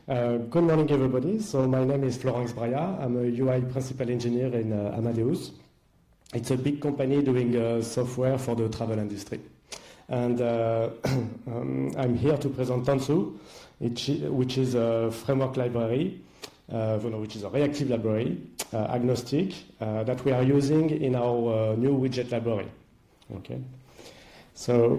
Good morning, everybody. So my name is Florence Braya. I'm a UI principal engineer in Amadeus. It's a big company doing software for the travel industry. And I'm here to present Tansu, which is a framework library, which is a reactive library, agnostic, that we are using in our new widget library. Okay. So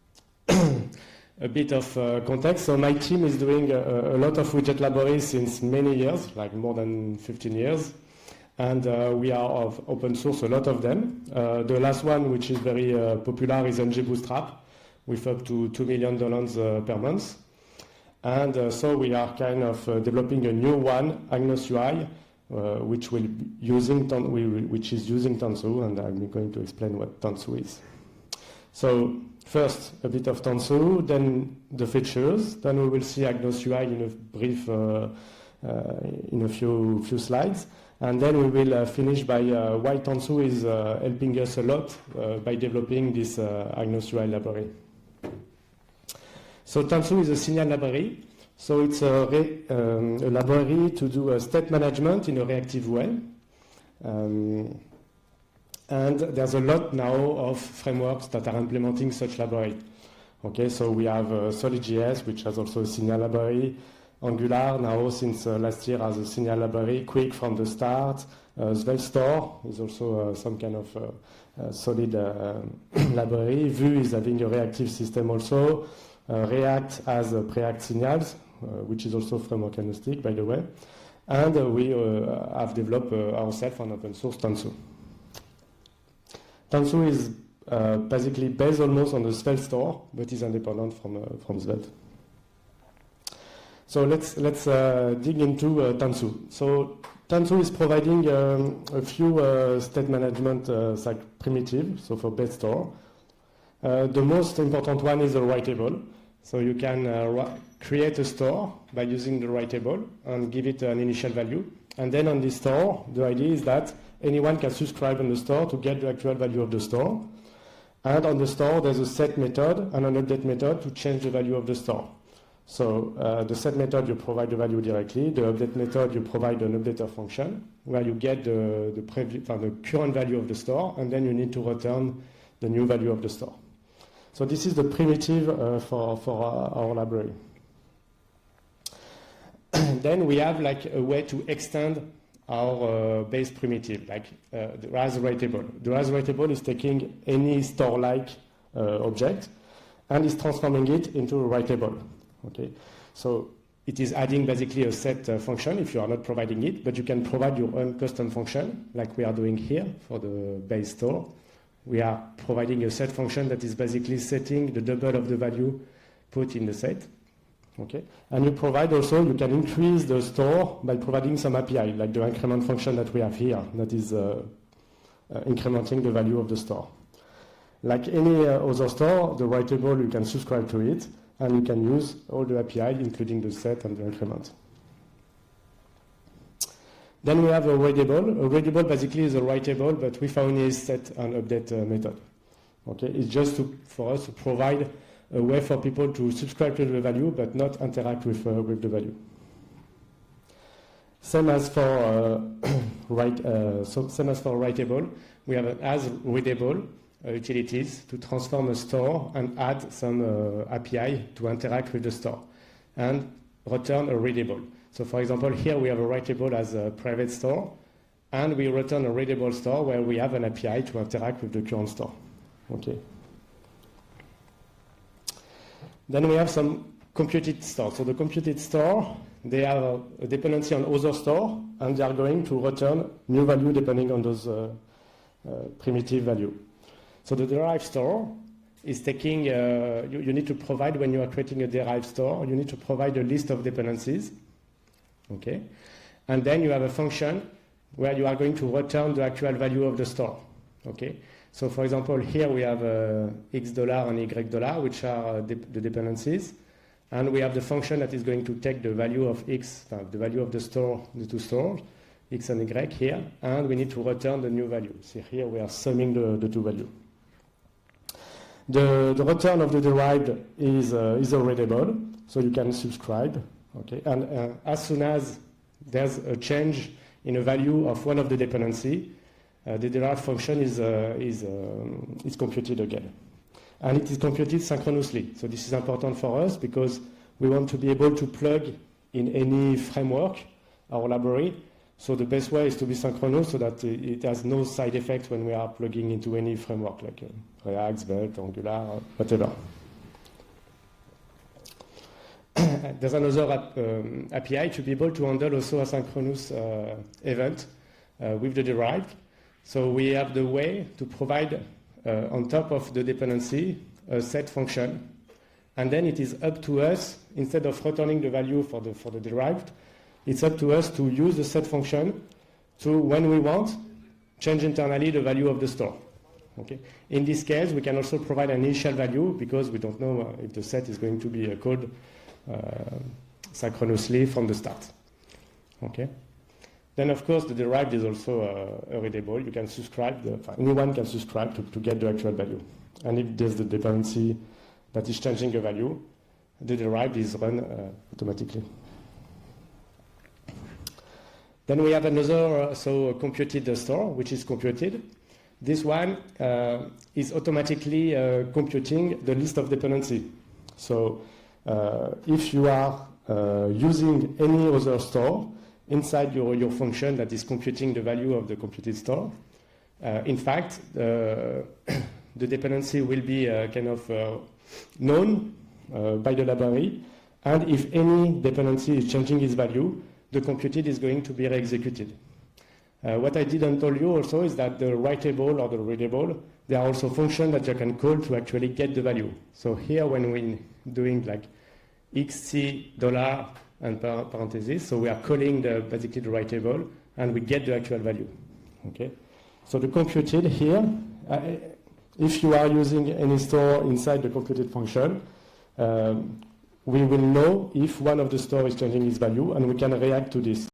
a bit of context. So my team is doing a lot of widget libraries since many years, like more than 15 years. And we are of open source, a lot of them. The last one, which is very popular, is NG Bootstrap, with up to $2 million per month. And so we are kind of developing a new one, Agnos UI, which is using Tansu, and I'm going to explain what Tansu is. So first, a bit of Tansu, then the features, then we will see Agnos UI in a brief, in a few slides, and then we will finish by why Tansu is helping us a lot by developing this Agnos UI library. So Tansu is a signal library. So it's a library to do state management in a reactive way. And there's a lot now of frameworks that are implementing such library. Okay, so we have Solid.js, which has also a signal library. Angular now, since last year, has a signal library. Quick from the start. SvelteStore is also some kind of solid library. Vue is having a reactive system also. React has Preact signals, which is also framework agnostic, by the way. And we have developed ourselves on open source Tansu. Tansu is basically based almost on the SvelteStore, but is independent from Svelte. So let's dig into Tansu. So Tansu is providing a few state management primitive, so for base store. The most important one is the writable. So you can create a store by using the writable and give it an initial value. And then on this store, the idea is that anyone can subscribe on the store to get the actual value of the store. And on the store, there's a set method and an update method to change the value of the store. So the set method, you provide the value directly. The update method, you provide an updater function where you get the current value of the store, and then you need to return the new value of the store. So this is the primitive for our library. Then we have like a way to extend our base primitive, like the as writable. The as writable is taking any store-like object and is transforming it into a writable. Okay, so it is adding basically a set function if you are not providing it, but you can provide your own custom function, like we are doing here for the base store. We are providing a set function that is basically setting the double of the value put in the set. Okay, and you provide also, you can increase the store by providing some API, like the increment function that we have here, that is incrementing the value of the store. Like any other store, the writable, you can subscribe to it, and you can use all the API, including the set and the increment. Then we have a readable. A readable basically is a writable, but with only set and update method. Okay, it's just for us to provide a way for people to subscribe to the value, but not interact with the value. Same as for writable, we have an as readable utilities to transform a store and add some API to interact with the store and return a readable. So for example, here we have a writable as a private store, and we return a readable store where we have an API to interact with the current store. Okay. Then we have some computed store. So the computed store, they have a dependency on other store, and they are going to return new value depending on those primitive value. So the derived store is taking, you need to provide, when you are creating a derived store, you need to provide a list of dependencies. Okay, and then you have a function where you are going to return the actual value of the store. Okay, so for example, here we have $X and $Y, which are the dependencies, and we have the function that is going to take the value of X, the value of the store, the two stores, X and Y here, and we need to return the new value. So here we are summing the two values. The return of the derived is a readable, so you can subscribe Okay, and as soon as there's a change in a value of one of the dependency, the derived function is computed again. And it is computed synchronously. So this is important for us because we want to be able to plug in any framework or library. So the best way is to be synchronous so that it has no side effects when we are plugging into any framework like React, Svelte, Angular, whatever. There's another API to be able to handle also asynchronous event with the derived. So we have the way to provide on top of the dependency a set function, and then it is up to us, instead of returning the value for the derived, it's up to us to use the set function to, when we want, change internally the value of the store. Okay. In this case, we can also provide an initial value because we don't know if the set is going to be called synchronously from the start. Okay. Then, of course, the derived is also readable. You can subscribe. Anyone can subscribe to get the actual value. And if there's the dependency that is changing the value, the derived is run automatically. Then we have another computed store, which is computed. This one is automatically computing the list of dependency. So if you are using any other store inside your function that is computing the value of the computed store, in fact, the dependency will be known by the library, and if any dependency is changing its value, the computed is going to be re-executed. What I didn't tell you also is that the writable or the readable, there are also functions that you can call to actually get the value. So here, when we're doing like $XC and parentheses, so we are calling basically the writable, and we get the actual value. Okay. So the computed here, if you are using any store inside the computed function, we will know if one of the store is changing its value, and we can react to this.